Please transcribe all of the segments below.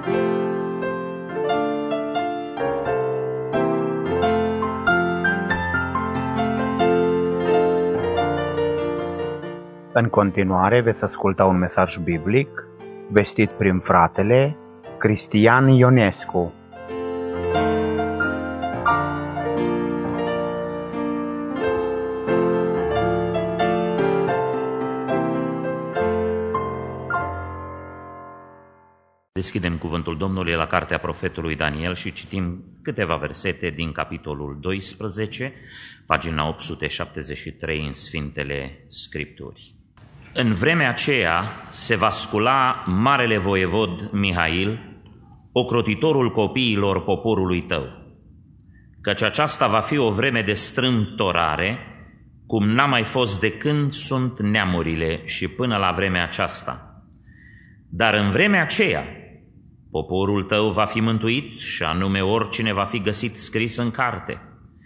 În continuare veți asculta un mesaj biblic vestit prin fratele Cristian Ionescu. Deschidem cuvântul Domnului la cartea profetului Daniel și citim câteva versete din capitolul 12, pagina 873 în Sfintele Scripturi. În vremea aceea se va scula marele voievod Mihail, ocrotitorul copiilor poporului tău, căci aceasta va fi o vreme de strâmtorare, cum n-a mai fost de când sunt neamurile și până la vremea aceasta. Dar în vremea aceea poporul tău va fi mântuit și anume oricine va fi găsit scris în carte.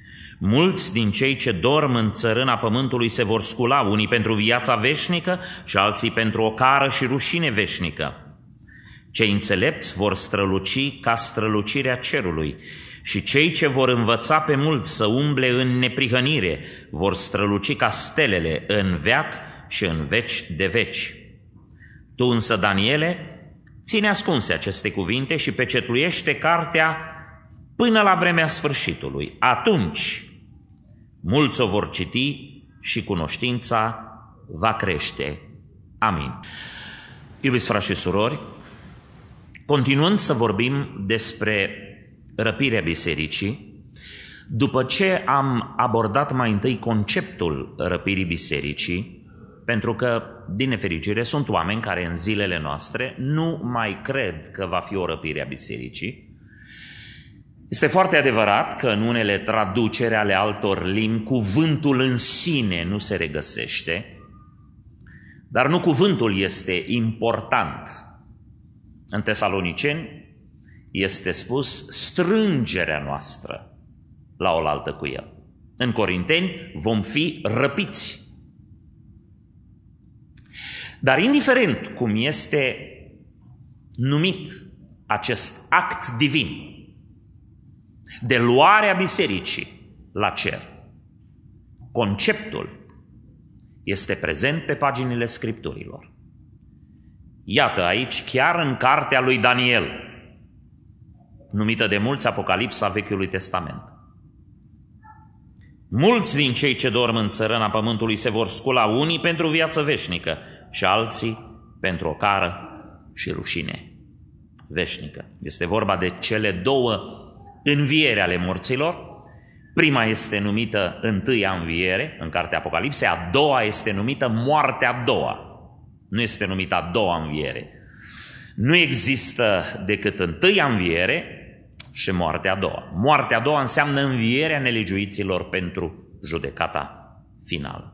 Mulți din cei ce dorm în țărâna pământului se vor scula, unii pentru viața veșnică și alții pentru o cară și rușine veșnică. Cei înțelepți vor străluci ca strălucirea cerului și cei ce vor învăța pe mulți să umble în neprihănire vor străluci ca stelele în veac și în veci de veci. Tu însă, Daniele, ține ascunse aceste cuvinte și pecetuiește cartea până la vremea sfârșitului. Atunci mulți o vor citi și cunoștința va crește. Amin. Iubiți frați și surori, continuând să vorbim despre răpirea bisericii, după ce am abordat mai întâi conceptul răpirii bisericii, pentru că, din nefericire, sunt oameni care în zilele noastre nu mai cred că va fi o răpire a bisericii. Este foarte adevărat că în unele traduceri ale altor limbi cuvântul în sine nu se regăsește, dar nu cuvântul este important. În Tesaloniceni este spus strângerea noastră la oaltă cu el. În Corinteni vom fi răpiți. Dar indiferent cum este numit acest act divin de luarea bisericii la cer, conceptul este prezent pe paginile Scripturilor. Iată aici, chiar în cartea lui Daniel, numită de mulți Apocalipsa Vechiului Testament. Mulți din cei ce dorm în țărâna pământului se vor scula, unii pentru viață veșnică și alții pentru o cară și rușine veșnică. Este vorba de cele două înviere ale morților. Prima este numită întâia înviere în cartea Apocalipsei, a doua este numită moartea a doua. Nu este numită a doua înviere. Nu există decât întâia înviere și moartea a doua. Moartea a doua înseamnă învierea nelegiuiților pentru judecata finală.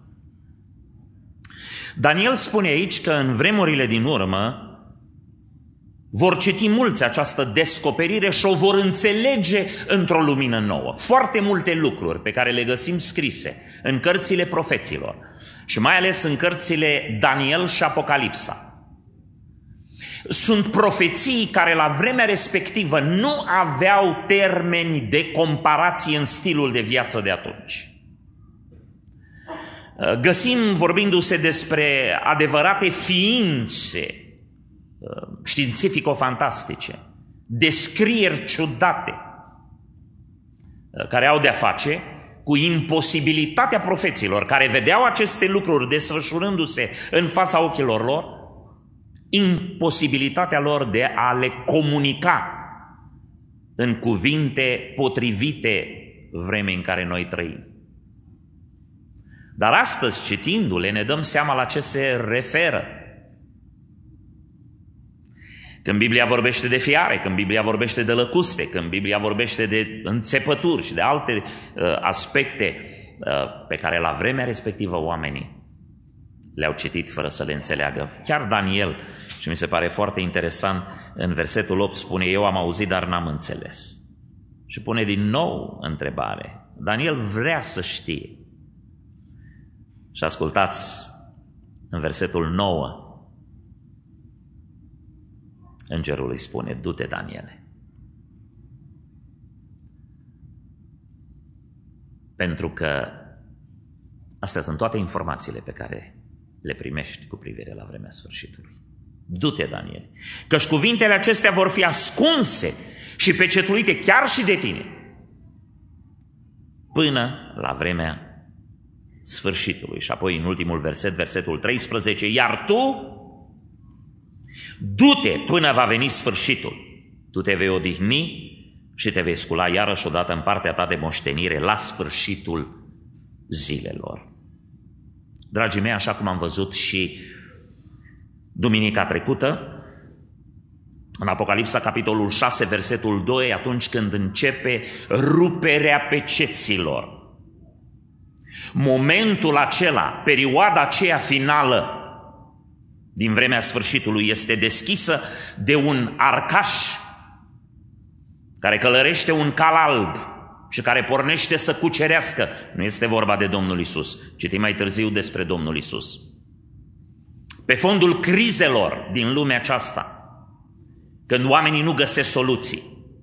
Daniel spune aici că în vremurile din urmă vor citi mulți această descoperire și o vor înțelege într-o lumină nouă. Foarte multe lucruri pe care le găsim scrise în cărțile profeților și mai ales în cărțile Daniel și Apocalipsa sunt profeții care la vremea respectivă nu aveau termeni de comparație în stilul de viață de atunci. Găsim, vorbindu-se despre adevărate ființe științifico-fantastice, descrieri ciudate, care au de-a face cu imposibilitatea profeților, care vedeau aceste lucruri desfășurându-se în fața ochilor lor, imposibilitatea lor de a le comunica în cuvinte potrivite vremii în care noi trăim. Dar astăzi, citindu-le, ne dăm seama la ce se referă. Când Biblia vorbește de fiare, când Biblia vorbește de lăcuste, când Biblia vorbește de înțepături și de alte aspecte pe care la vremea respectivă oamenii le-au citit fără să le înțeleagă. Chiar Daniel, și mi se pare foarte interesant, în versetul 8 spune: eu am auzit, dar n-am înțeles. Și pune din nou întrebare. Daniel vrea să știe. Și ascultați în versetul 9. Îngerul îi spune: du-te, Daniele. Pentru că astea sunt toate informațiile pe care le primești cu privire la vremea sfârșitului. Du-te, Daniele, căci cuvintele acestea vor fi ascunse și pecetluite chiar și de tine până la vremea sfârșitului. Și apoi în ultimul verset, versetul 13, iar tu du-te până va veni sfârșitul. Tu te vei odihni și te vei scula iarăși odată în partea ta de moștenire la sfârșitul zilelor. Dragii mei, așa cum am văzut și duminica trecută, în Apocalipsa, capitolul 6, versetul 2, atunci când începe ruperea peceților, momentul acela, perioada aceea finală din vremea sfârșitului este deschisă de un arcaș care călărește un cal alb și care pornește să cucerească. Nu este vorba de Domnul Iisus, citim mai târziu despre Domnul Iisus. Pe fondul crizelor din lumea aceasta, când oamenii nu găsesc soluții,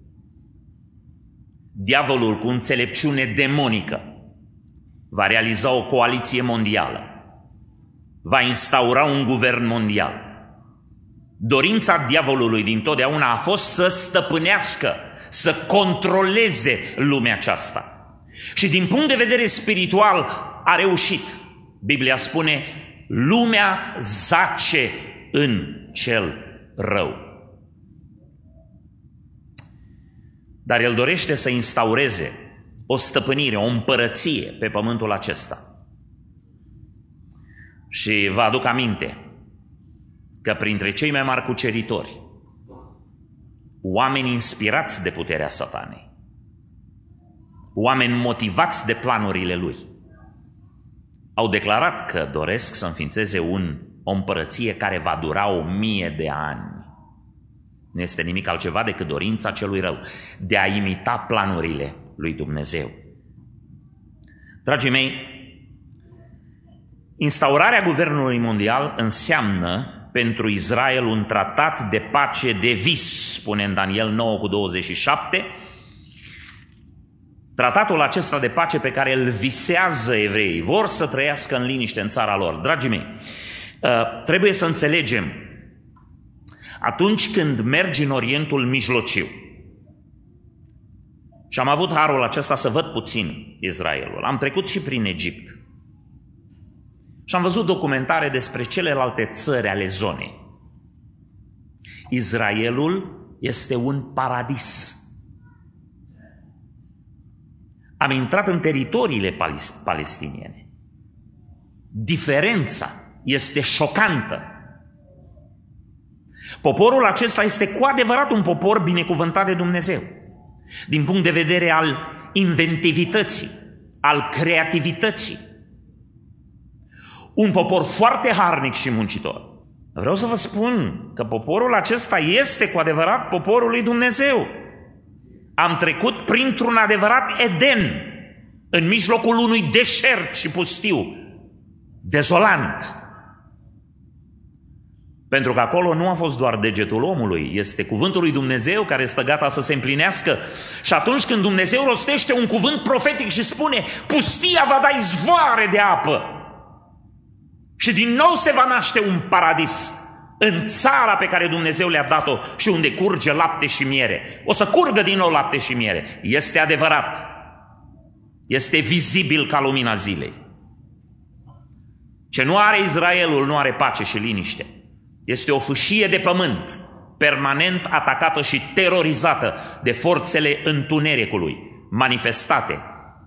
diavolul cu înțelepciune demonică va realiza o coaliție mondială, va instaura un guvern mondial. Dorința diavolului dintotdeauna a fost să stăpânească, să controleze lumea aceasta. Și din punct de vedere spiritual a reușit. Biblia spune: lumea zace în cel rău. Dar el dorește să instaureze o stăpânire, o împărăție pe pământul acesta. Și vă aduc aminte că printre cei mai mari cuceritori, oameni inspirați de puterea Satanei, oameni motivați de planurile lui, au declarat că doresc să înființeze o împărăție care va dura 1000 de ani. Nu este nimic altceva decât dorința celui rău de a imita planurile lui Dumnezeu. Dragii mei, instaurarea guvernului mondial înseamnă pentru Israel un tratat de pace de vis, spune în Daniel 9:27. Tratatul acesta de pace pe care îl visează evreii, vor să trăiască în liniște în țara lor. Dragii mei, trebuie să înțelegem, atunci când mergi în Orientul Mijlociu, și am avut harul acesta să văd puțin Israelul, am trecut și prin Egipt și am văzut documentare despre celelalte țări ale zonei. Israelul este un paradis. Am intrat în teritoriile palestiniene. Diferența este șocantă. Poporul acesta este cu adevărat un popor binecuvântat de Dumnezeu, din punct de vedere al inventivității, al creativității. Un popor foarte harnic și muncitor. Vreau să vă spun că poporul acesta este cu adevărat poporul lui Dumnezeu. Am trecut printr-un adevărat Eden, în mijlocul unui deșert și pustiu, dezolant. Pentru că acolo nu a fost doar degetul omului, este cuvântul lui Dumnezeu care este gata să se împlinească. Și atunci când Dumnezeu rostește un cuvânt profetic și spune: pustia va da izvoare de apă, și din nou se va naște un paradis în țara pe care Dumnezeu le-a dat-o și unde curge lapte și miere. O să curgă din nou lapte și miere. Este adevărat. Este vizibil ca lumina zilei. Ce nu are Israelul nu are pace și liniște. Este o fâșie de pământ, permanent atacată și terorizată de forțele întunericului, manifestate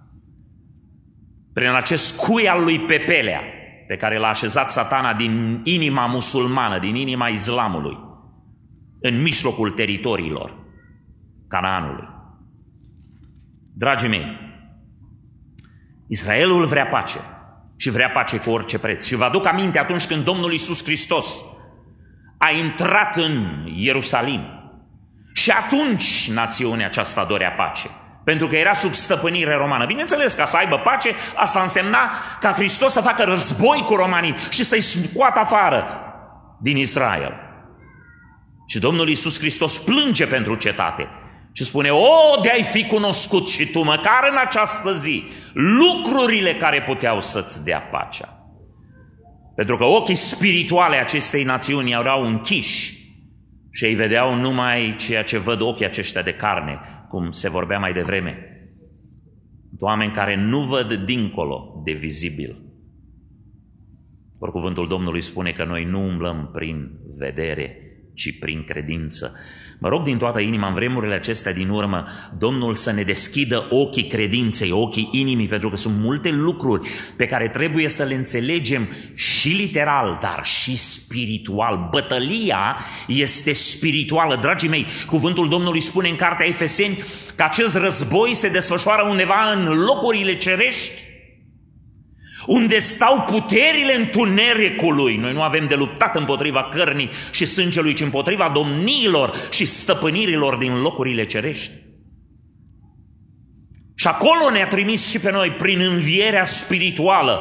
prin acest cui al lui Pepelea, pe care l-a așezat Satana din inima musulmană, din inima islamului, în mijlocul teritoriilor Canaanului. Dragii mei, Israelul vrea pace și vrea pace cu orice preț. Și vă aduc aminte atunci când Domnul Iisus Hristos a intrat în Ierusalim și atunci națiunea aceasta dorea pace, pentru că era sub stăpânire romană. Bineînțeles, ca să aibă pace, asta însemna ca Hristos să facă război cu romanii și să-i scoată afară din Israel. Și Domnul Iisus Hristos plânge pentru cetate și spune: o, de-ai fi cunoscut și tu, măcar în această zi, lucrurile care puteau să-ți dea pacea. Pentru că ochii spirituale acestei națiuni erau închiși și ei vedeau numai ceea ce văd ochii aceștia de carne, cum se vorbea mai devreme. Oameni care nu văd dincolo de vizibil. Ori cuvântul Domnului spune că noi nu umblăm prin vedere, ci prin credință. Mă rog din toată inima, în vremurile acestea din urmă, Domnul să ne deschidă ochii credinței, ochii inimii, pentru că sunt multe lucruri pe care trebuie să le înțelegem și literal, dar și spiritual. Bătălia este spirituală. Dragii mei, cuvântul Domnului spune în cartea Efeseni că acest război se desfășoară undeva în locurile cerești, unde stau puterile întunericului. Noi nu avem de luptat împotriva cărnii și sângelui, ci împotriva domniilor și stăpânirilor din locurile cerești. Și acolo ne-a trimis și pe noi prin învierea spirituală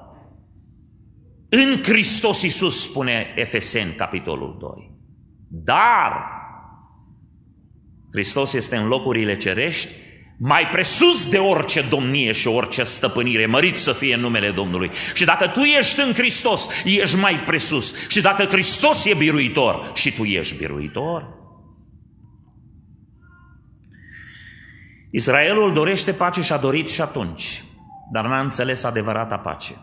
în Hristos Iisus, spune Efeseni, capitolul 2. Dar Hristos este în locurile cerești, mai presus de orice domnie și orice stăpânire, mărit să fie numele Domnului. Și dacă tu ești în Hristos, ești mai presus. Și dacă Hristos e biruitor, și tu ești biruitor. Israelul dorește pace și a dorit și atunci, dar n-a înțeles adevărata pace.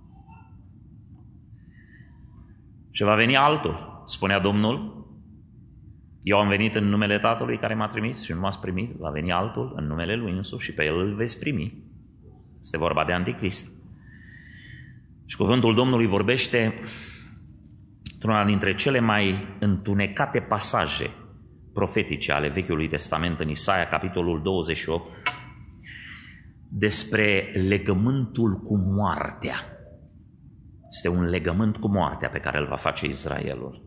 Și va veni altul, spunea Domnul: eu am venit în numele Tatălui care m-a trimis și nu m-ați primit. Va veni altul în numele Lui însuși și pe El îl veți primi. Este vorba de Anticrist. Și cuvântul Domnului vorbește într-una dintre cele mai întunecate pasaje profetice ale Vechiului Testament, în Isaia, capitolul 28, despre legământul cu moartea. Este un legământ cu moartea pe care îl va face Israelul.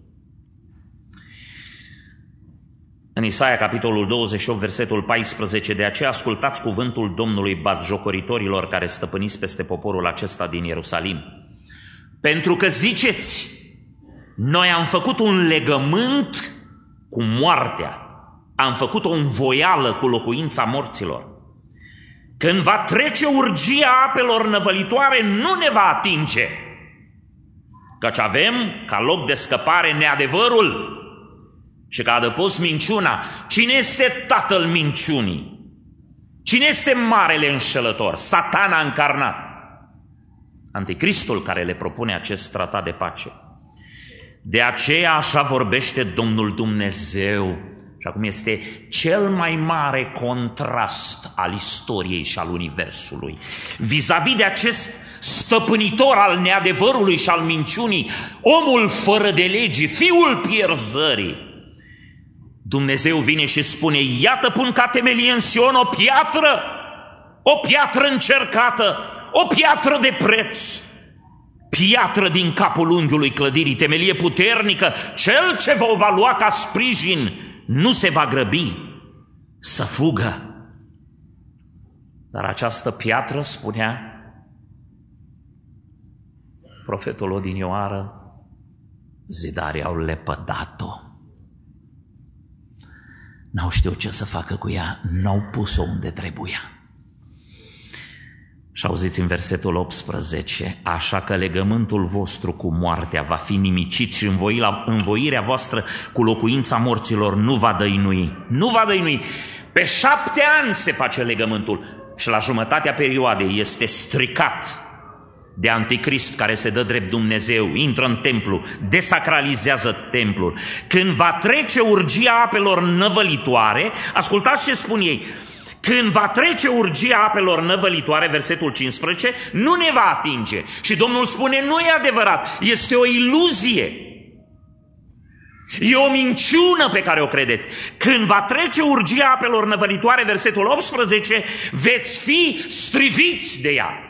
În Isaia, capitolul 28, versetul 14, de aceea ascultați cuvântul Domnului, batjocoritorilor care stăpâniți peste poporul acesta din Ierusalim. Pentru că ziceți: noi am făcut un legământ cu moartea, am făcut o învoială cu locuința morților. Când va trece urgia apelor năvălitoare, nu ne va atinge, căci avem ca loc de scăpare neadevărul și ca adăpost minciuna. Cine este tatăl minciunii? Cine este marele înșelător? Satana încarnat, Anticristul, care le propune acest tratat de pace. De aceea așa vorbește Domnul Dumnezeu. Și acum este cel mai mare contrast al istoriei și al universului vis-a-vis de acest stăpânitor al neadevărului și al minciunii, omul fără de legi, fiul pierzării. Dumnezeu vine și spune: iată, pun ca temelie în Sion o piatră încercată, o piatră de preț, piatră din capul unghiului clădirii, temelie puternică. Cel ce vă va lua ca sprijin nu se va grăbi să fugă. Dar această piatră, spunea profetul odinioară, zidarii au lepădat-o. N-au știut ce să facă cu ea, n-au pus-o unde trebuia. Și auziți în versetul 18: așa că legământul vostru cu moartea va fi nimicit și învoirea voastră cu locuința morților nu va dăinui. Nu va dăinui. Pe 7 ani se face legământul și la jumătatea perioadei este stricat de Anticrist, care se dă drept Dumnezeu, intră în templu, desacralizează templul. Când va trece urgia apelor năvălitoare, ascultați ce spun ei: când va trece urgia apelor năvălitoare, versetul 15, nu ne va atinge. Și Domnul spune: nu e adevărat, este o iluzie. E o minciună pe care o credeți. Când va trece urgia apelor năvălitoare, versetul 18, veți fi striviți de ea.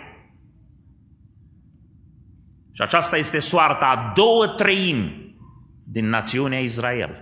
Și aceasta este soarta a 2/3 din națiunea Israel.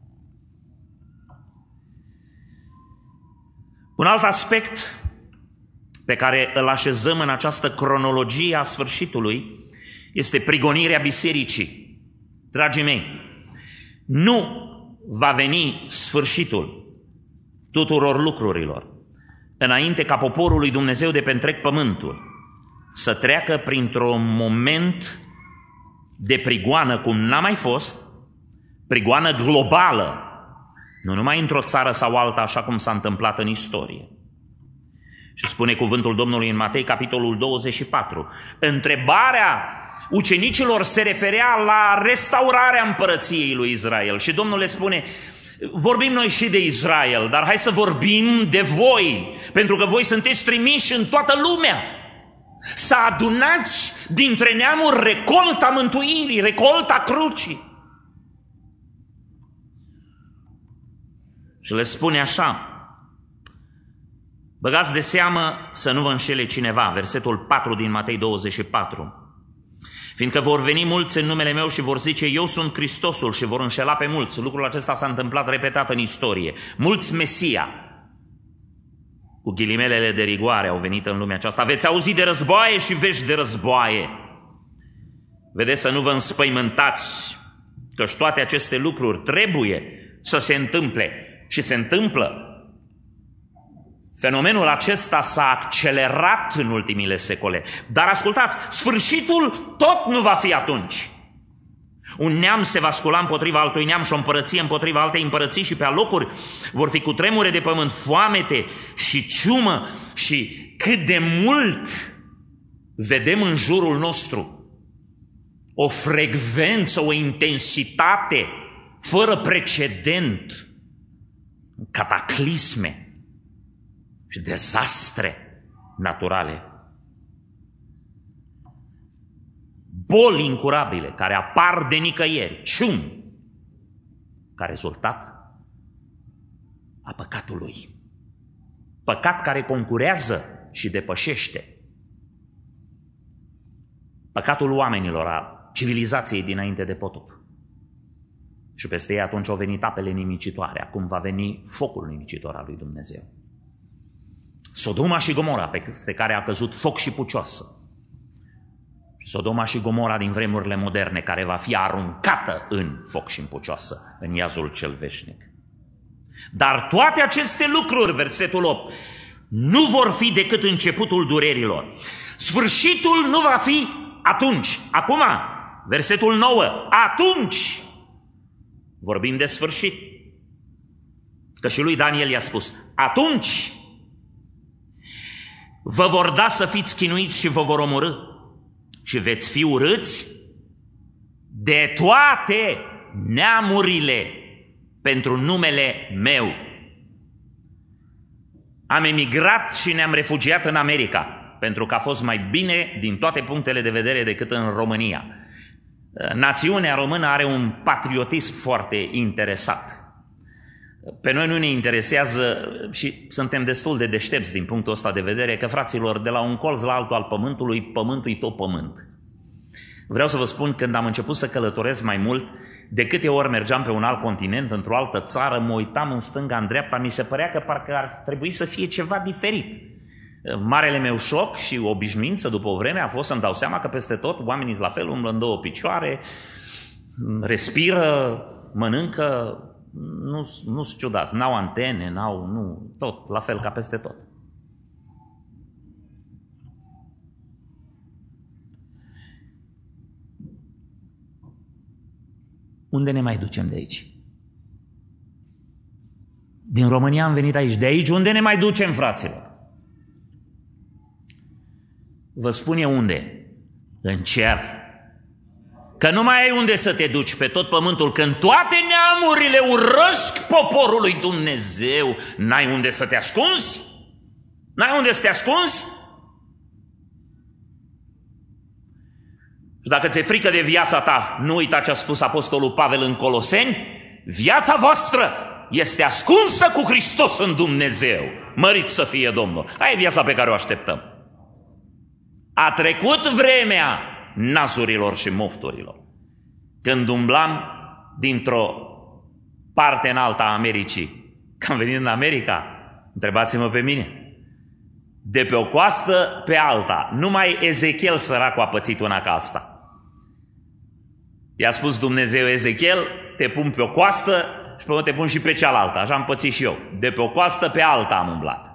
Un alt aspect pe care îl așezăm în această cronologie a sfârșitului este prigonirea bisericii. Dragii mei, nu va veni sfârșitul tuturor lucrurilor, înainte ca poporul lui Dumnezeu de pe întreg pământul să treacă printr-un moment de prigoană cum n-a mai fost, prigoană globală, nu numai într-o țară sau alta, așa cum s-a întâmplat în istorie. Și spune cuvântul Domnului în Matei, capitolul 24. Întrebarea ucenicilor se referea la restaurarea împărăției lui Israel. Și Domnul le spune, vorbim noi și de Israel, dar hai să vorbim de voi, pentru că voi sunteți trimiși în toată lumea. Să adunați dintre neamuri recolta mântuirii, recolta crucii. Și le spune așa, băgați de seamă să nu vă înșele cineva, versetul 4 din Matei 24. Fiindcă vor veni mulți în numele meu și vor zice, eu sunt Hristosul, și vor înșela pe mulți. Lucrul acesta s-a întâmplat repetat în istorie. Mulți Mesia, cu ghilimelele de rigoare, au venit în lumea aceasta. Veți auzi de războaie și vești de războaie. Vedeți să nu vă înspăimântați, căci toate aceste lucruri trebuie să se întâmple. Și se întâmplă. Fenomenul acesta s-a accelerat în ultimile secole. Dar ascultați, sfârșitul tot nu va fi atunci. Un neam se va scula împotriva altui neam și o împărăție împotriva altei împărății și pe alocuri vor fi cutremure de pământ, foamete și ciumă și cât de mult vedem în jurul nostru o frecvență, o intensitate fără precedent, cataclisme și dezastre naturale, boli incurabile care apar de nicăieri, ciumi, ca rezultat a păcatului. Păcat care concurează și depășește. Păcatul oamenilor, a civilizației dinainte de potop. Și peste ei atunci au venit apele nimicitoare, acum va veni focul nimicitor al lui Dumnezeu. Sodoma și Gomora, peste care a căzut foc și pucioasă. Sodoma și Gomora din vremurile moderne, care va fi aruncată în foc și în pucioasă, în iazul cel veșnic. Dar toate aceste lucruri, versetul 8, nu vor fi decât începutul durerilor. Sfârșitul nu va fi atunci. Acum, versetul 9, atunci vorbim de sfârșit. Că și lui Daniel i-a spus, atunci vă vor da să fiți chinuiți și vă vor omorî și veți fi urâți de toate neamurile pentru numele meu. Am emigrat și ne-am refugiat în America, pentru că a fost mai bine din toate punctele de vedere decât în România. Națiunea română are un patriotism foarte interesat. Pe noi nu ne interesează și suntem destul de deștepți din punctul ăsta de vedere că, fraților, de la un colț la altul al pământului, pământul e tot pământ. Vreau să vă spun, când am început să călătoresc mai mult, de câte ori mergeam pe un alt continent, într-o altă țară, mă uitam în stânga, în dreapta, mi se părea că parcă ar trebui să fie ceva diferit. Marele meu șoc și obișnuință după o vreme a fost să-mi dau seama că peste tot oamenii sunt la fel, umblă în două picioare, respiră, mănâncă, nu sunt ciudați, n-au antene, tot la fel ca peste tot. Unde ne mai ducem de aici? Din România am venit aici. De aici unde ne mai ducem, fraților? Vă spun eu unde. În cer. Că nu mai ai unde să te duci pe tot pământul. Când toate neamurile urăsc poporul lui Dumnezeu, n-ai unde să te ascunzi? N-ai unde să te ascunzi? Și dacă ți-e frică de viața ta, nu uita ce a spus apostolul Pavel în Coloseni, viața voastră este ascunsă cu Hristos în Dumnezeu. Mărit să fie Domnul. Aia e viața pe care o așteptăm. A trecut vremea nazurilor și mofturilor. Când umblam dintr-o parte în alta a Americii, că am venit în America, întrebați-mă pe mine, de pe o coastă pe alta, numai Ezechiel săracul a pățit una ca asta. I-a spus Dumnezeu, Ezechiel, te pun pe o coastă și pe te pun și pe cealaltă. Așa am pățit și eu. De pe o coastă pe alta am umblat.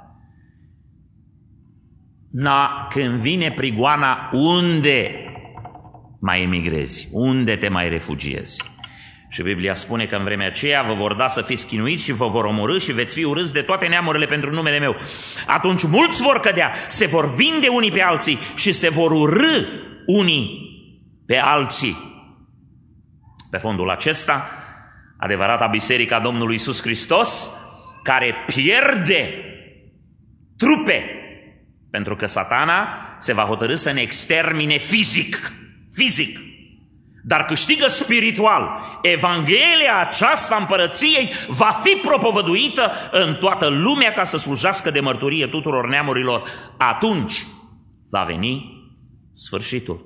Când vine prigoana, unde mai emigrezi? Unde te mai refugiezi? Și Biblia spune că în vremea aceea vă vor da să fiți chinuiți și vă vor omorî și veți fi urâți de toate neamurile pentru numele meu. Atunci mulți vor cădea, se vor vinde unii pe alții și se vor urâ unii pe alții. Pe fondul acesta, adevărata biserica Domnului Iisus Hristos, care pierde trupe, pentru că Satana se va hotărî să ne extermine fizic, dar câștigă spiritual. Evanghelia aceasta împărăției va fi propovăduită în toată lumea ca să slujească de mărturie tuturor neamurilor. Atunci va veni sfârșitul.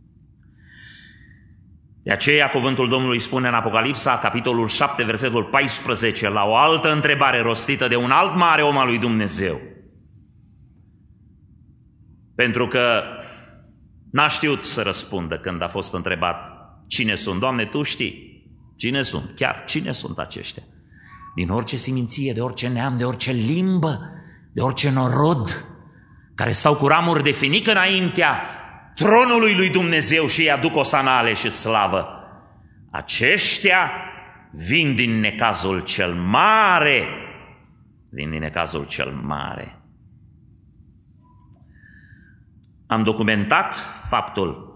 De aceea cuvântul Domnului spune în Apocalipsa, capitolul 7, versetul 14, la o altă întrebare rostită de un alt mare om al lui Dumnezeu. Pentru că n-a știut să răspundă când a fost întrebat cine sunt. Doamne, Tu știi cine sunt, chiar cine sunt aceștia. Din orice seminție, de orice neam, de orice limbă, de orice norod, care stau cu ramuri de finică înaintea tronului lui Dumnezeu și îi aduc osanale și slavă. Aceștia vin din necazul cel mare. Vin din necazul cel mare. Am documentat faptul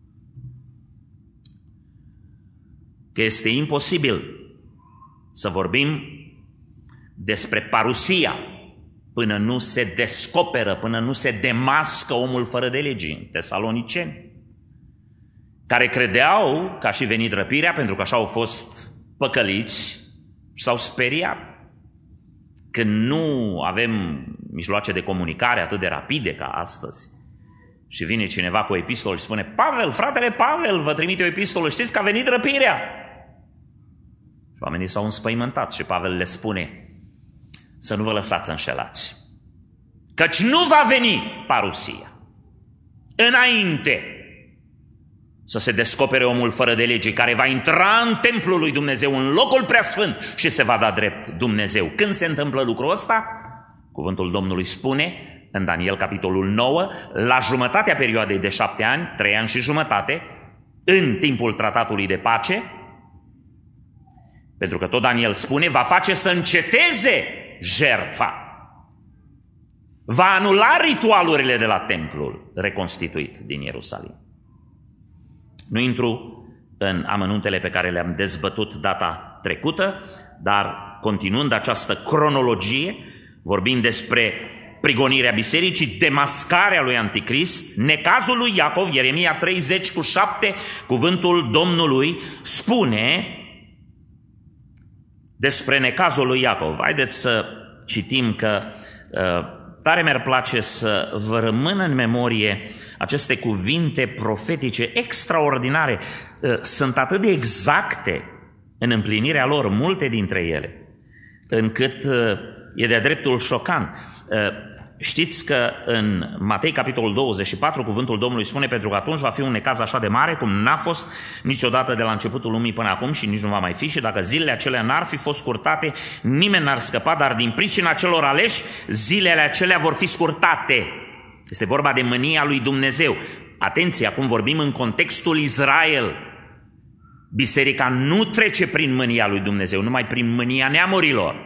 că este imposibil să vorbim despre parusia până nu se descoperă, până nu se demască omul fără de lege, tesaloniceni, care credeau că a și venit răpirea pentru că așa au fost păcăliți și s-au speriat. Când nu avem mijloace de comunicare atât de rapide ca astăzi și vine cineva cu o epistolă și spune: Pavel, fratele Pavel, vă trimite o epistolă, știți că a venit răpirea. Și oamenii s-au înspăimântat și Pavel le spune: să nu vă lăsați înșelați, căci nu va veni parusia înainte să se descopere omul fără de lege, care va intra în templul lui Dumnezeu, în locul preasfânt, și se va da drept Dumnezeu. Când se întâmplă lucrul ăsta? Cuvântul Domnului spune în Daniel capitolul 9, la jumătatea perioadei de 7 ani, 3 ani și jumătate, în timpul tratatului de pace, pentru că tot Daniel spune, va face să înceteze jertfa, va anula ritualurile de la templul reconstituit din Ierusalim. Nu intru în amănuntele pe care le-am dezbătut data trecută, dar continuând această cronologie, vorbim despre prigonirea bisericii, demascarea lui Anticrist, necazul lui Iacov. Ieremia 30:7, cuvântul Domnului spune despre necazul lui Iacov. Haideți să citim, că tare mi-ar place să vă rămână în memorie aceste cuvinte profetice extraordinare. Sunt atât de exacte în împlinirea lor, multe dintre ele, încât e de-a dreptul șocant. Știți că în Matei capitolul 24 cuvântul Domnului spune: pentru că atunci va fi un necaz așa de mare cum n-a fost niciodată de la începutul lumii până acum și nici nu va mai fi, și dacă zilele acelea n-ar fi fost scurtate, nimeni n-ar scăpa, dar din pricina celor aleși, zilele acelea vor fi scurtate. Este vorba de mânia lui Dumnezeu. Atenție, acum vorbim în contextul Israel. Biserica nu trece prin mânia lui Dumnezeu, numai prin mânia neamurilor.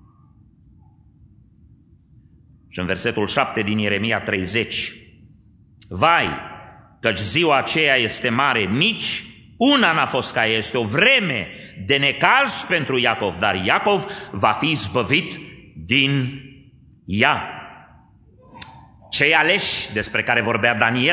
Și în versetul 7 din Ieremia 30, vai, căci ziua aceea este mare, nici una n-a fost ca ea, este o vreme de necaz pentru Iacov, dar Iacov va fi izbăvit din ea. Cei aleși despre care vorbea Daniel,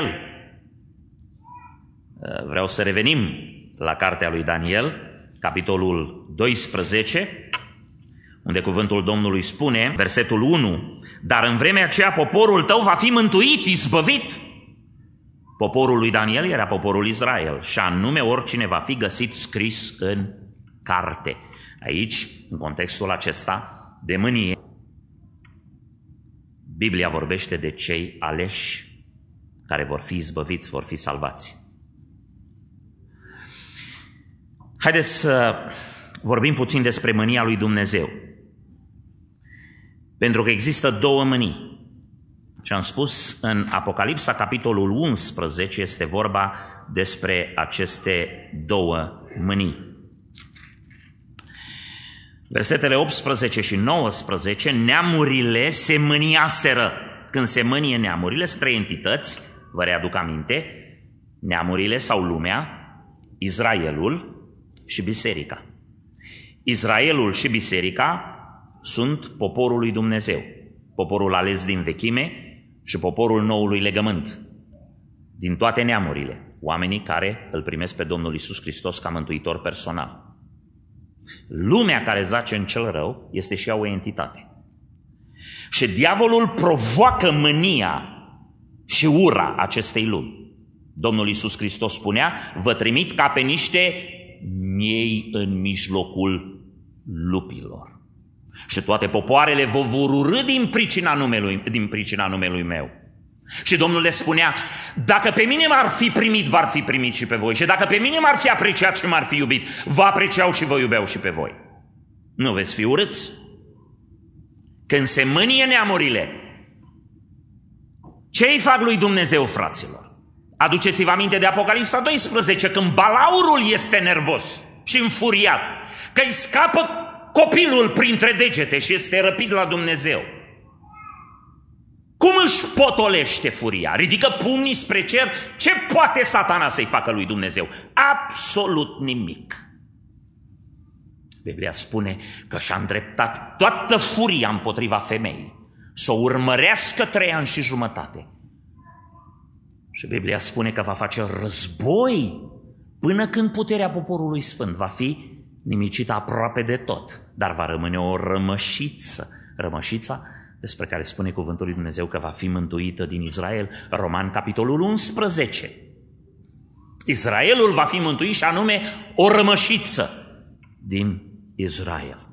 vreau să revenim la cartea lui Daniel, capitolul 12, unde cuvântul Domnului spune, versetul 1, dar în vremea aceea poporul tău va fi mântuit, izbăvit. Poporul lui Daniel era poporul Israel, și anume oricine va fi găsit scris în carte. Aici, în contextul acesta de mânie, Biblia vorbește de cei aleși care vor fi izbăviți, vor fi salvați. Haideți să vorbim puțin despre mânia lui Dumnezeu. Pentru că există două mânii. Și am spus, în Apocalipsa, capitolul 11, este vorba despre aceste două mânii. Versetele 18 și 19, neamurile se mâniaseră. Când se mânie neamurile, sunt trei entități, vă readuc aminte, neamurile sau lumea, Israelul și biserica. Israelul și biserica sunt poporul lui Dumnezeu, poporul ales din vechime și poporul noului legământ, din toate neamurile, oamenii care îl primesc pe Domnul Iisus Hristos ca mântuitor personal. Lumea care zace în cel rău este și ea o entitate. Și diavolul provoacă mânia și ura acestei lumi. Domnul Iisus Hristos spunea, vă trimit ca pe niște miei în mijlocul lupilor. Și toate popoarele vă vor urâ din pricina numelui meu. Și Domnul le spunea, dacă pe mine m-ar fi primit, v-ar fi primit și pe voi. Și dacă pe mine m-ar fi apreciat și m-ar fi iubit, vă apreciau și vă iubeau și pe voi. Nu veți fi urâți. Când se mânie neamurile, ce îi fac lui Dumnezeu, fraților? Aduceți-vă aminte de Apocalipsa 12, când balaurul este nervos și înfuriat, că îi scapă copilul printre degete și este răpit la Dumnezeu. Cum își potolește furia? Ridică pumnii spre cer? Ce poate Satana să-i facă lui Dumnezeu? Absolut nimic. Biblia spune că și-a îndreptat toată furia împotriva femeii, să o urmărească 3 ani și jumătate. Și Biblia spune că va face război până când puterea poporului sfânt va fi nimicită aproape de tot, dar va rămâne o rămășiță. Rămășița despre care spune cuvântul lui Dumnezeu că va fi mântuită din Israel, Roman capitolul 11. Israelul va fi mântuit și anume o rămășiță din Israel.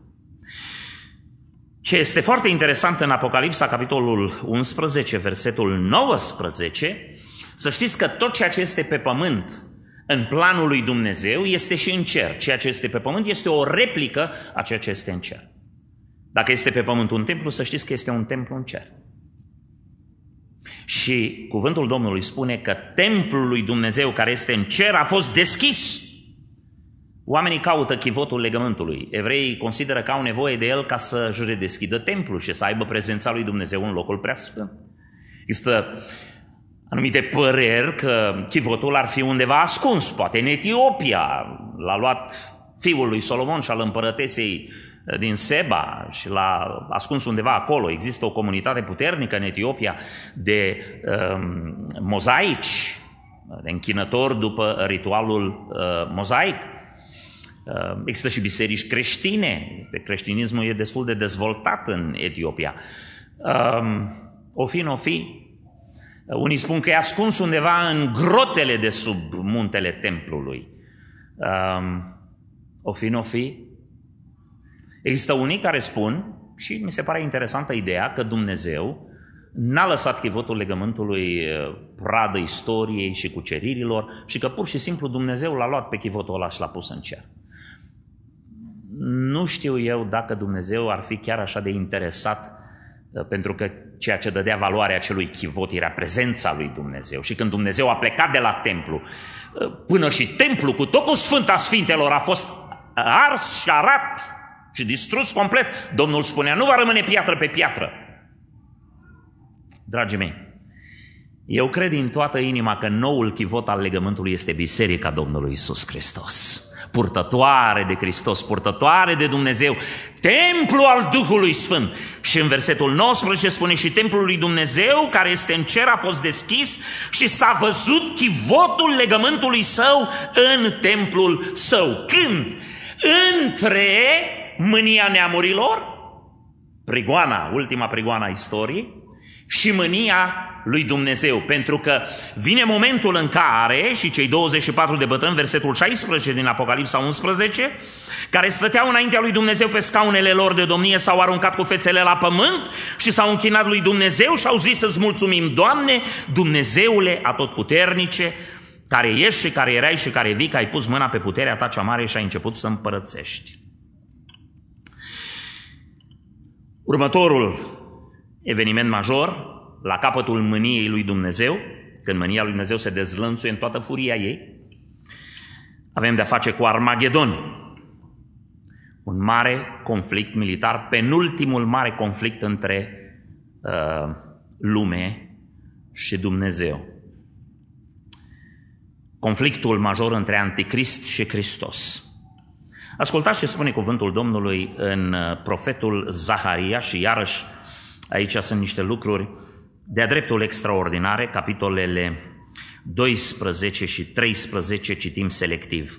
Ce este foarte interesant în Apocalipsa capitolul 11, versetul 19, să știți că tot ceea ce este pe pământ în planul lui Dumnezeu este și în cer. Ceea ce este pe pământ este o replică a ceea ce este în cer. Dacă este pe pământ un templu, să știți că este un templu în cer. Și cuvântul Domnului spune că templul lui Dumnezeu care este în cer a fost deschis. Oamenii caută chivotul legământului. Evreii consideră că au nevoie de el ca să-și redeschidă templul și să aibă prezența lui Dumnezeu în locul preasfânt. Există anumite păreri că chivotul ar fi undeva ascuns, poate în Etiopia. L-a luat fiul lui Solomon și al împărătesei din Seba și l-a ascuns undeva acolo. Există o comunitate puternică în Etiopia de mozaici, de închinători după ritualul mozaic. Există și biserici creștine. Creștinismul e destul de dezvoltat în Etiopia. O fi. Unii spun că e ascuns undeva în grotele de sub muntele templului. O fi. Există unii care spun, și mi se pare interesantă ideea, că Dumnezeu n-a lăsat chivotul legământului pradă istoriei și cuceririlor și că pur și simplu Dumnezeu l-a luat pe chivotul ăla și l-a pus în cer. Nu știu eu dacă Dumnezeu ar fi chiar așa de interesat, pentru că ceea ce dădea valoare acelui chivot era prezența lui Dumnezeu. Și când Dumnezeu a plecat de la templu, până și templu cu totul Sfânta Sfintelor a fost ars și arat și distrus complet, Domnul spunea, nu va rămâne piatră pe piatră. Dragii mei, eu cred din toată inima că noul chivot al legământului este Biserica Domnului Iisus Hristos, purtătoare de Hristos, purtătoare de Dumnezeu, templu al Duhului Sfânt. Și în versetul 19 spune și templul lui Dumnezeu care este în cer a fost deschis și s-a văzut chivotul legământului său în templul său. Când? Între mânia neamurilor, prigoana, ultima prigoana istoriei, și mânia lui Dumnezeu, pentru că vine momentul în care și cei 24 de bătrâni, versetul 16 din Apocalipsa 11, care stăteau înaintea lui Dumnezeu pe scaunele lor de domnie, s-au aruncat cu fețele la pământ și s-au închinat lui Dumnezeu și au zis să-ți mulțumim, Doamne, Dumnezeule atotputernice, care ești și care erai și care vii, că ai pus mâna pe puterea ta cea mare și ai început să împărățești. Următorul eveniment major, la capătul mâniei lui Dumnezeu, când mânia lui Dumnezeu se dezlănțuie în toată furia ei, avem de-a face cu Armagedon, un mare conflict militar, penultimul mare conflict între lume și Dumnezeu. Conflictul major între Anticrist și Hristos. Ascultați ce spune cuvântul Domnului în profetul Zaharia și iarăși aici sunt niște lucruri de-a dreptul extraordinare, capitolele 12 și 13 citim selectiv.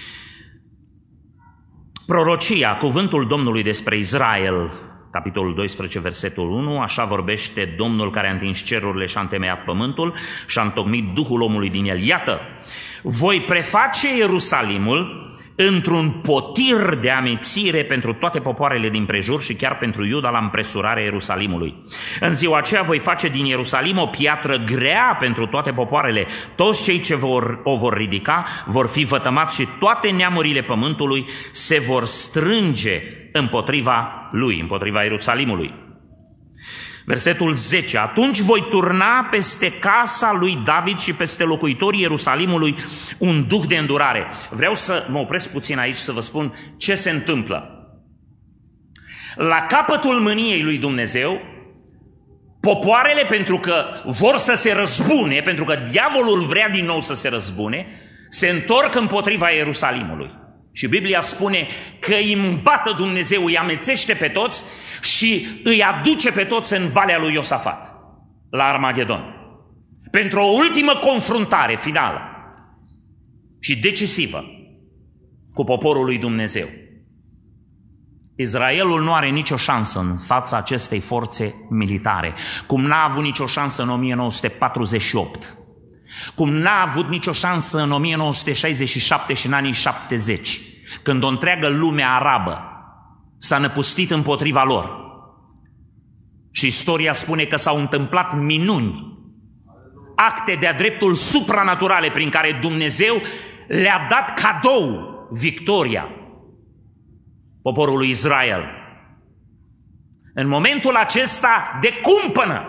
Prorocia, cuvântul Domnului despre Israel, capitolul 12, versetul 1, așa vorbește Domnul care a întins cerurile și a întemeiat pământul și a întocmit Duhul omului din el. Iată, voi preface Ierusalimul într-un potir de amețire pentru toate popoarele din prejur și chiar pentru Iuda la împresurarea Ierusalimului. În ziua aceea voi face din Ierusalim o piatră grea pentru toate popoarele. Toți cei ce o vor ridica vor fi vătămați și toate neamurile pământului se vor strânge împotriva lui, împotriva Ierusalimului. Versetul 10. Atunci voi turna peste casa lui David și peste locuitorii Ierusalimului un duh de îndurare. Vreau să mă opresc puțin aici să vă spun ce se întâmplă. La capătul mâniei lui Dumnezeu, popoarele, pentru că vor să se răzbune, pentru că diavolul vrea din nou să se răzbune, se întorc împotriva Ierusalimului. Și Biblia spune că îi îmbată Dumnezeu, îi amețește pe toți și îi aduce pe toți în Valea lui Iosafat, la Armagedon, pentru o ultimă confruntare finală și decisivă cu poporul lui Dumnezeu. Israelul nu are nicio șansă în fața acestei forțe militare, cum n-a avut nicio șansă în 1948, cum n-a avut nicio șansă în 1967 și în anii 70, când o întreagă lume arabă s-a năpustit împotriva lor. Și istoria spune că s-au întâmplat minuni, acte de-a dreptul supranaturale prin care Dumnezeu le-a dat cadou victoria poporului Israel. În momentul acesta de cumpănă,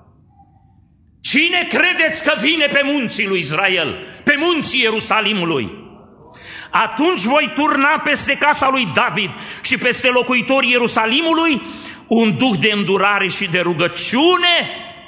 cine credeți că vine pe munții lui Israel, pe munții Ierusalimului? Atunci voi turna peste casa lui David și peste locuitorii Ierusalimului un duh de îndurare și de rugăciune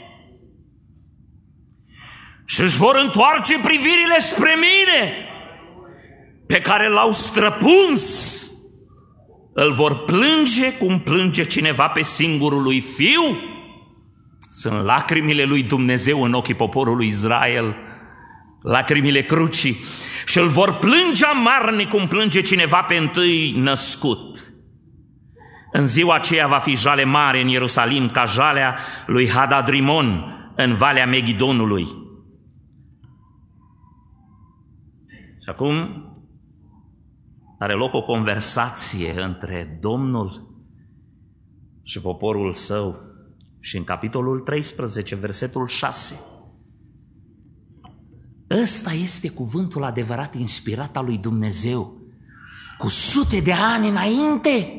și își vor întoarce privirile spre mine, pe care l-au străpuns. Îl vor plânge cum plânge cineva pe singurul lui fiu. Sunt lacrimile lui Dumnezeu în ochii poporului Israel, lacrimile crucii, și îl vor plânge amarnic cum plânge cineva pe întâi născut. În ziua aceea va fi jale mare în Ierusalim, ca jalea lui Hadadrimon în Valea Megidonului. Și acum are loc o conversație între Domnul și poporul său. Și în capitolul 13, versetul 6, ăsta este cuvântul adevărat inspirat al lui Dumnezeu, cu sute de ani înainte.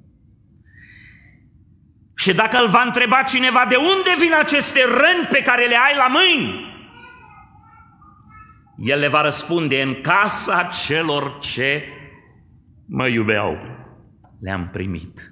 Și dacă îl va întreba cineva de unde vin aceste răni pe care le ai la mâini, el le va răspunde: în casa celor ce mă iubeau le-am primit.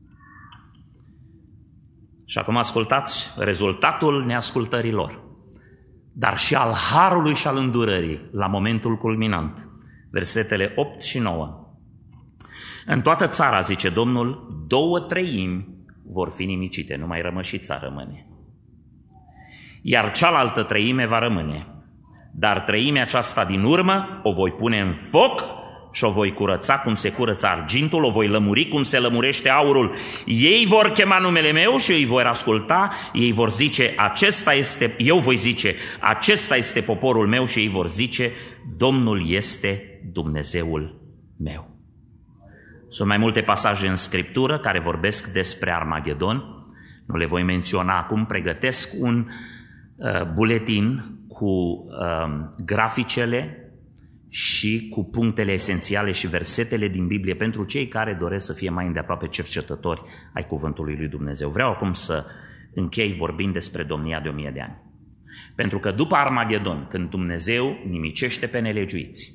Și acum ascultați rezultatul neascultărilor, dar și al harului și al îndurării la momentul culminant. Versetele 8 și 9. În toată țara, zice Domnul, 2/3 vor fi nimicite, numai rămășița rămâne. Iar cealaltă 1/3 va rămâne, dar 1/3 aceasta din urmă o voi pune în foc și o voi curăța cum se curăță argintul, o voi lămuri cum se lămurește aurul. Ei vor chema numele meu și îi vor asculta, ei vor zice, eu voi zice, acesta este poporul meu, și ei vor zice, Domnul este Dumnezeul meu. Sunt mai multe pasaje în Scriptură care vorbesc despre Armagedon, nu le voi menționa acum, pregătesc un buletin cu graficele și cu punctele esențiale și versetele din Biblie pentru cei care doresc să fie mai îndeaproape cercetători ai Cuvântului lui Dumnezeu. Vreau acum să închei vorbind despre domnia de 1000 de ani. Pentru că după Armagedon, când Dumnezeu nimicește pe nelegiuiți,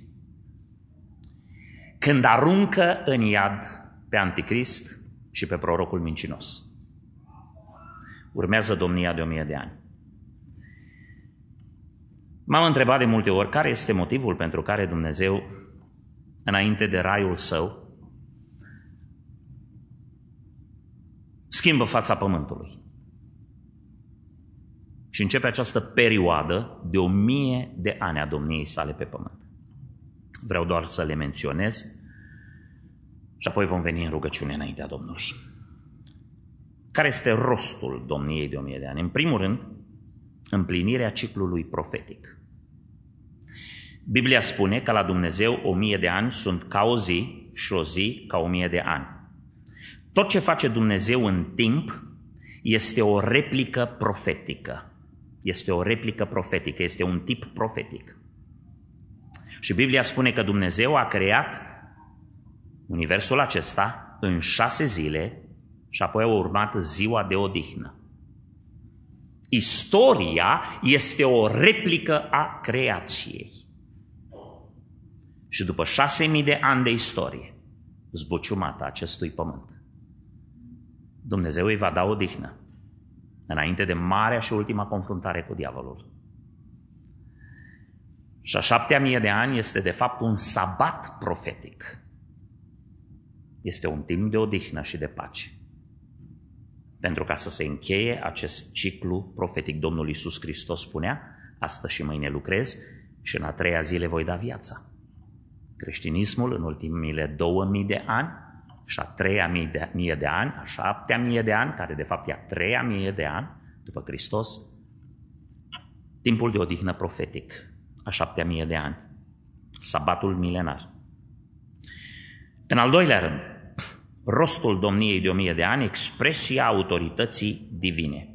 când aruncă în iad pe Anticrist și pe prorocul mincinos, urmează domnia de 1000 de ani. M-am întrebat de multe ori care este motivul pentru care Dumnezeu, înainte de raiul său, schimbă fața pământului și începe această perioadă de 1000 de ani a domniei sale pe pământ. Vreau doar să le menționez și apoi vom veni în rugăciune înaintea Domnului. Care este rostul domniei de 1000 de ani? În primul rând, împlinirea ciclului profetic. Biblia spune că la Dumnezeu 1000 de ani sunt ca o zi și o zi ca 1000 de ani. Tot ce face Dumnezeu în timp este o replică profetică. Este o replică profetică, este un tip profetic. Și Biblia spune că Dumnezeu a creat universul acesta în 6 zile și apoi a urmat ziua de odihnă. Istoria este o replică a creației. Și după 6000 de ani de istorie, zbuciumată acestui pământ, Dumnezeu îi va da odihnă înainte de marea și ultima confruntare cu diavolul. Și a 7000 de ani este de fapt un sabat profetic. Este un timp de odihnă și de pace. Pentru ca să se încheie acest ciclu profetic, Domnul Iisus Hristos spunea: astăzi și mâine lucrez și în a 3-a zi le voi da viața. Creștinismul în ultimile 2000 de ani și a 3000 de ani, a 7000 de ani, care de fapt e a 3000 de ani după Hristos, timpul de odihnă profetic, a 7000 de ani, sabatul milenar. În al doilea rând, rostul domniei de 1000 de ani, expresia autorității divine.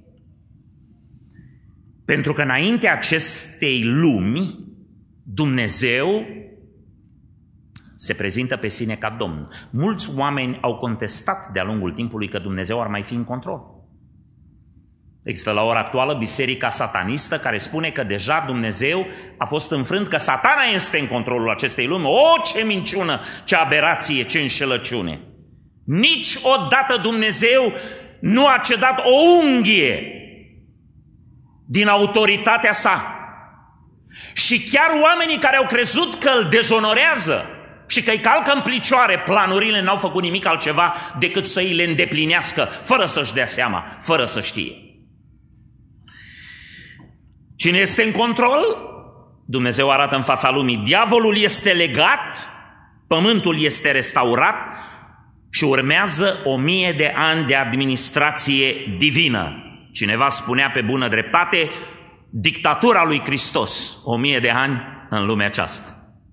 Pentru că înaintea acestei lumi, Dumnezeu se prezintă pe sine ca Domn. Mulți oameni au contestat de-a lungul timpului că Dumnezeu ar mai fi în control. Există la ora actuală biserica satanistă care spune că deja Dumnezeu a fost înfrânt, că Satana este în controlul acestei lumi. O, ce minciună, ce aberație, ce înșelăciune! Niciodată Dumnezeu nu a cedat o unghie din autoritatea sa. Și chiar oamenii care au crezut că îl dezonorează și că îi calcă în picioare planurile, n-au făcut nimic altceva decât să îi le îndeplinească, fără să-și dea seama, fără să știe. Cine este în control? Dumnezeu arată în fața lumii: diavolul este legat, pământul este restaurat și urmează 1000 de ani de administrație divină. Cineva spunea pe bună dreptate: dictatura lui Hristos, 1000 de ani în lumea aceasta.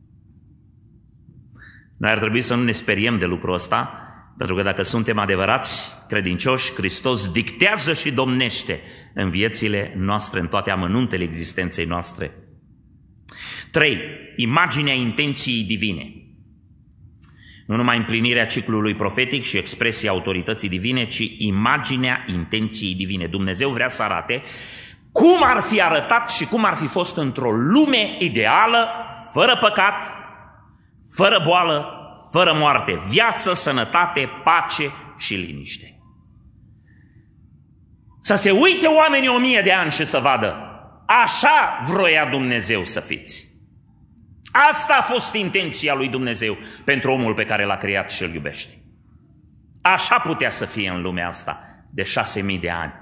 Noi ar trebui să nu ne speriem de lucrul ăsta, pentru că dacă suntem adevărați credincioși, Hristos dictează și domnește în viețile noastre, în toate amănuntele existenței noastre. 3. Imaginea intenției divine. Nu numai împlinirea ciclului profetic și expresia autorității divine, ci imaginea intenției divine. Dumnezeu vrea să arate cum ar fi arătat și cum ar fi fost într-o lume ideală, fără păcat, fără boală, fără moarte, viață, sănătate, pace și liniște. Să se uite oamenii 1000 de ani și să vadă: așa vroia Dumnezeu să fiți. Asta a fost intenția lui Dumnezeu pentru omul pe care l-a creat și îl iubește. Așa putea să fie în lumea asta de 6000 de ani.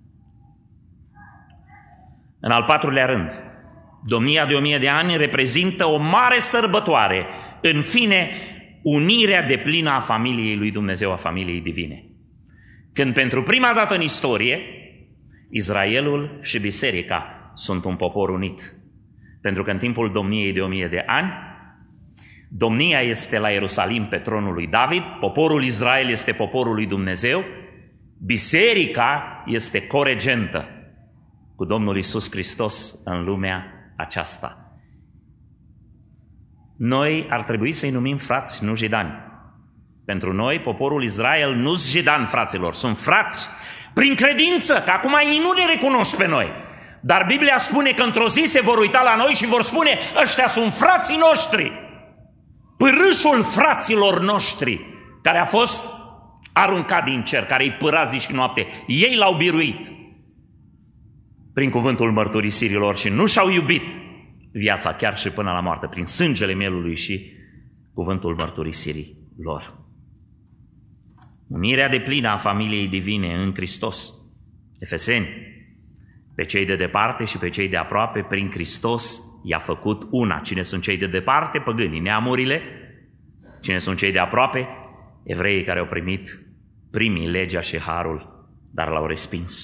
În al 4-lea rând, domnia de 1000 de ani reprezintă o mare sărbătoare, în fine, unirea deplină a familiei lui Dumnezeu, a familiei divine. Când pentru prima dată în istorie, Israelul și biserica sunt un popor unit. Pentru că în timpul domniei de 1000 de ani, domnia este la Ierusalim pe tronul lui David, poporul Israel este poporul lui Dumnezeu, biserica este coregentă cu Domnul Iisus Hristos în lumea aceasta. Noi ar trebui să-i numim frați, nu jidani. Pentru noi, poporul Israel, nu-s jidani, fraților, sunt frați prin credință, că acum ei nu ne recunosc pe noi. Dar Biblia spune că într-o zi se vor uita la noi și vor spune: ăștia sunt frații noștri. Pârâșul fraților noștri, care a fost aruncat din cer, care îi pâra zi și noapte, ei l-au biruit prin cuvântul mărturisirilor și nu și-au iubit viața chiar și până la moarte, prin sângele mielului și cuvântul mărturisirii lor. Unirea deplină a familiei divine în Hristos. Efeseni: pe cei de departe și pe cei de aproape, prin Hristos i-a făcut una. Cine sunt cei de departe? Păgânii, neamurile. Cine sunt cei de aproape? Evreii care au primit primii legea și harul, dar l-au respins.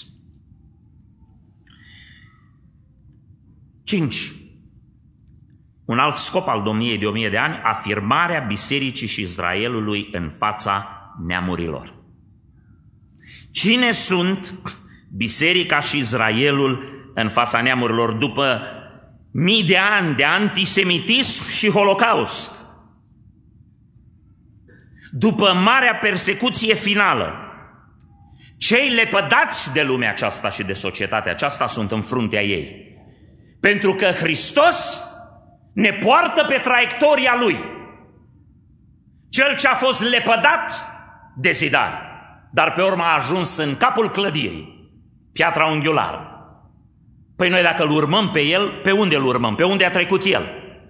5. Un alt scop al domniei de 1000 de ani: afirmarea bisericii și Israelului în fața neamurilor. Cine sunt biserica și Israelul în fața neamurilor după mii de ani de antisemitism și holocaust? După marea persecuție finală, cei lepădați de lumea aceasta și de societatea aceasta sunt în fruntea ei. Pentru că Hristos ne poartă pe traiectoria Lui. Cel ce a fost lepădat de zidani, dar pe urmă a ajuns în capul clădirii, piatra unghiulară. Păi noi dacă îl urmăm pe El, pe unde îl urmăm? Pe unde a trecut El?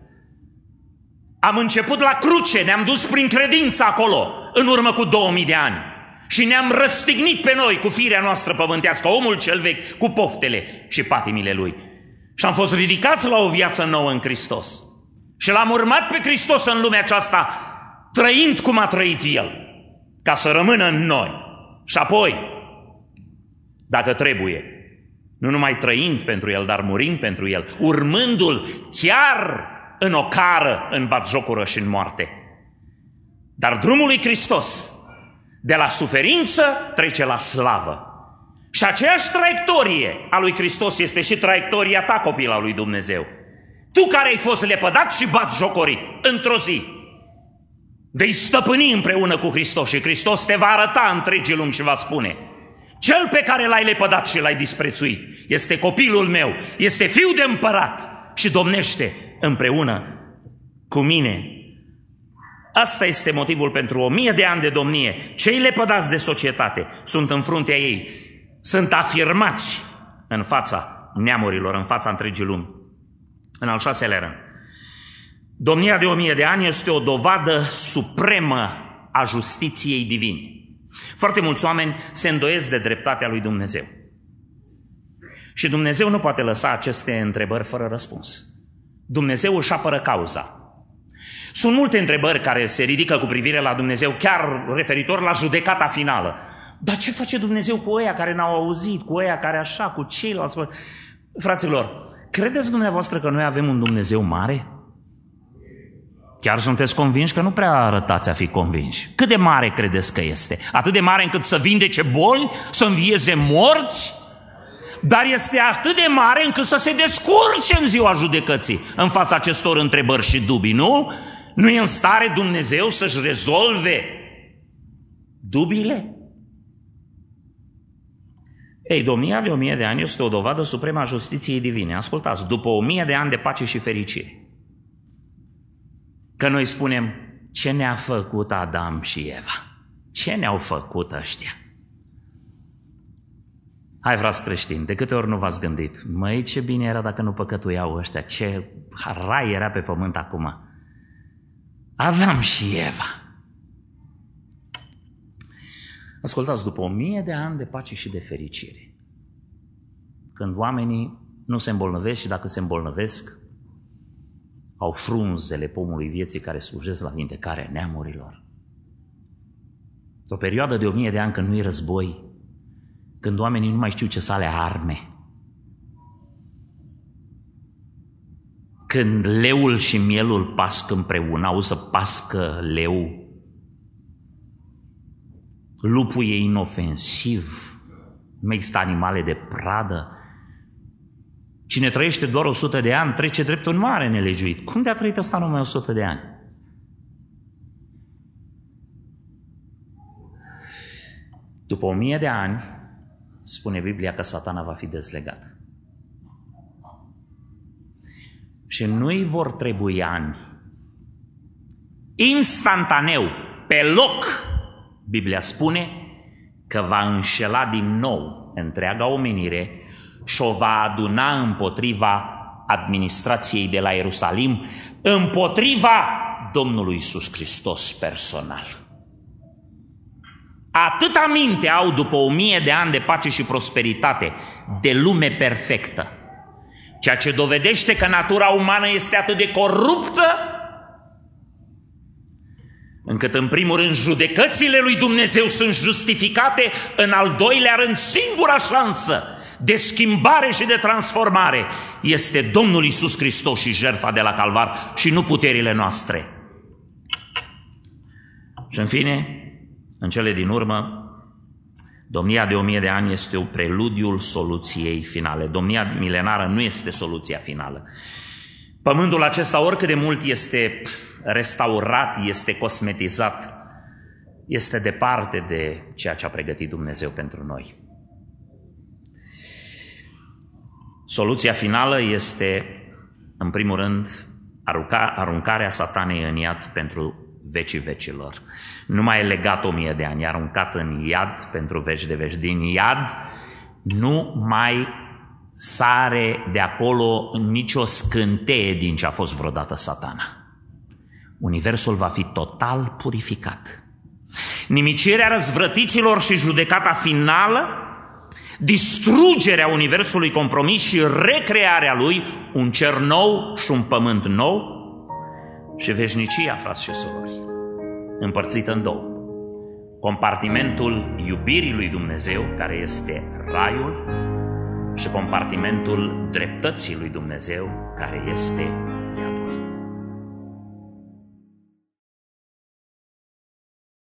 Am început la cruce, ne-am dus prin credință acolo, în urmă cu 2000 de ani. Și ne-am răstignit pe noi cu firea noastră pământească, omul cel vechi, cu poftele și patimile lui. Și am fost ridicați la o viață nouă în Hristos. Și l-am urmat pe Hristos în lumea aceasta, trăind cum a trăit El, ca să rămână în noi. Și apoi, dacă trebuie, nu numai trăind pentru El, dar murind pentru El, urmându-L chiar în ocară, în batjocură și în moarte. Dar drumul lui Hristos, de la suferință, trece la slavă. Și aceeași traiectorie a lui Hristos este și traiectoria ta, copil al lui Dumnezeu. Tu care ai fost lepădat și batjocorit, într-o zi vei stăpâni împreună cu Hristos și Hristos te va arăta întregii lumi și va spune: cel pe care l-ai lepădat și l-ai disprețuit este copilul meu, este fiul de împărat și domnește împreună cu mine. Asta este motivul pentru 1000 de ani de domnie. Cei lepădați de societate sunt în fruntea ei, sunt afirmați în fața neamurilor, în fața întregii lumi. În al 6-lea rând, domnia de 1000 de ani este o dovadă supremă a justiției divine. Foarte mulți oameni se îndoiesc de dreptatea lui Dumnezeu. Și Dumnezeu nu poate lăsa aceste întrebări fără răspuns. Dumnezeu își apără cauza. Sunt multe întrebări care se ridică cu privire la Dumnezeu, chiar referitor la judecata finală. Dar ce face Dumnezeu cu ăia care n-au auzit, cu ăia care așa, cu ceilalți? Fraților, credeți dumneavoastră că noi avem un Dumnezeu mare? Chiar sunteți convinși? Că nu prea arătați a fi convinși. Cât de mare credeți că este? Atât de mare încât să vindece boli, să învieze morți? Dar este atât de mare încât să se descurce în ziua judecății în fața acestor întrebări și dubii, nu? Nu e în stare Dumnezeu să-și rezolve dubiile? Ei, domnia de 1000 de ani este o dovadă supremă a justiției divine. Ascultați, după 1000 de ani de pace și fericire, că noi spunem: ce ne-a făcut Adam și Eva? Ce ne-au făcut ăștia? Hai, frați creștini, de câte ori nu v-ați gândit: măi, ce bine era dacă nu păcătuiau ăștia, ce rai era pe pământ acum. Adam și Eva. Ascultați, după 1000 de ani de pace și de fericire, când oamenii nu se îmbolnăvesc și dacă se îmbolnăvesc, au frunzele pomului vieții care slujesc la vindecarea neamurilor. O perioadă de 1000 de ani când nu-i război, când oamenii nu mai știu ce să ale arme, când leul și mielul pasc împreună, au să pască leu, lupul e inofensiv, nu există animale de pradă, ci Cine trăiește doar 100 de ani trece drept un mare nelegiuit. Cum de-a trăit ăsta numai 100 de ani? După 1000 de ani, spune Biblia că Satana va fi dezlegat. Și nu-i vor trebui ani. Instantaneu, pe loc, Biblia spune că va înșela din nou întreaga omenire și o va aduna împotriva administrației de la Ierusalim, împotriva Domnului Iisus Hristos personal. Atâta minte au după 1000 de ani de pace și prosperitate, de lume perfectă, ceea ce dovedește că natura umană este atât de coruptă, încât în primul rând judecățile lui Dumnezeu sunt justificate, în al doilea rând singura șansă de schimbare și de transformare este Domnul Iisus Hristos și jertfa de la Calvar și nu puterile noastre. Și în fine, în cele din urmă, domnia de 1000 de ani este preludiul soluției finale. Domnia milenară nu este soluția finală. Pământul acesta, oricât de mult este restaurat, este cosmetizat, este departe de ceea ce a pregătit Dumnezeu pentru noi. Soluția finală este, în primul rând, aruncarea Satanei în iad pentru vecii vecilor. Nu mai e legat 1000 de ani, e aruncat în iad pentru veci de veci. Din iad nu mai sare de acolo nicio scânteie din ce a fost vreodată Satana. Universul va fi total purificat. Nimicirea răzvrătiților și judecata finală, distrugerea universului compromis și recrearea lui, un cer nou și un pământ nou, și veșnicia, frați și surori, împărțită în două. Compartimentul iubirii lui Dumnezeu, care este raiul, și compartimentul dreptății lui Dumnezeu, care este